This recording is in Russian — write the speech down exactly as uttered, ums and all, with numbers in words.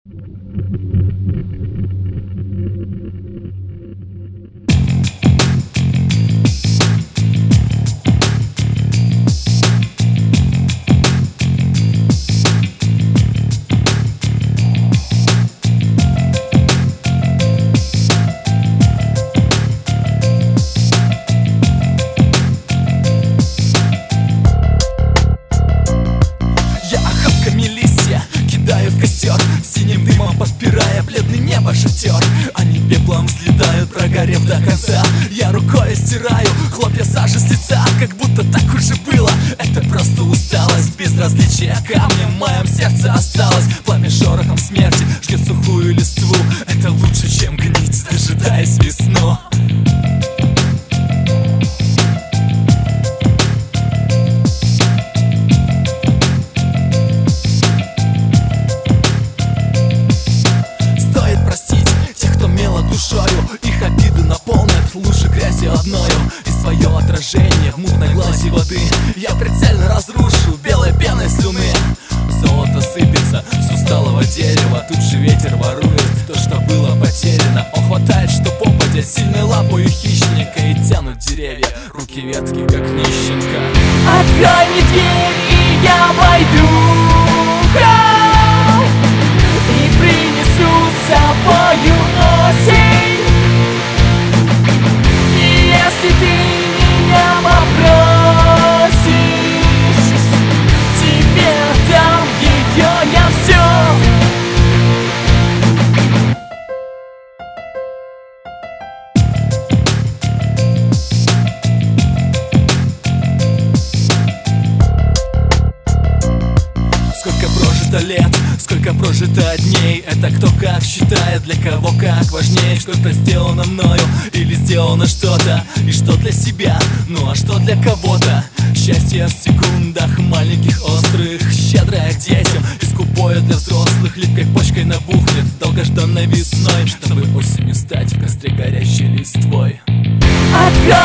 Синим дымом подпирая бледный небо шатер. Они пеплом взлетают, прогорев до конца. Я рукой стираю хлопья сажи с лица, как будто так уже было. Это просто усталость, безразличие камнем в моем сердце осталось. Пламя шорохом смерти жгет сухую листву. Это лучше, чем гнить, дожидаясь весну. Душою их обиды наполнят лужи грязи одною. И свое отражение в мутной глади воды я прицельно разрушу белой пеной слюны. Золото сыпется с усталого дерева, тут же ветер ворует то, что было потеряно. Он хватает, что попадя сильной лапой хищника, и тянут деревья, руки ветки, как нищенка. Открой мне дверь, и я войду и принесу с собою осень. И если ты меня попросишь, тебе дам ее я все. Сколько прожито лет, сколько прожито дней, это кто как считает, для кого как важнее. Что-то сделано мною или сделано что-то, и что для себя, ну а что для кого-то. Счастье в секундах маленьких острых, щедрое к детям и скупое для взрослых. Липкой почкой набухнет долгожданной весной, чтобы осенью стать в костре горящей листвой. Открой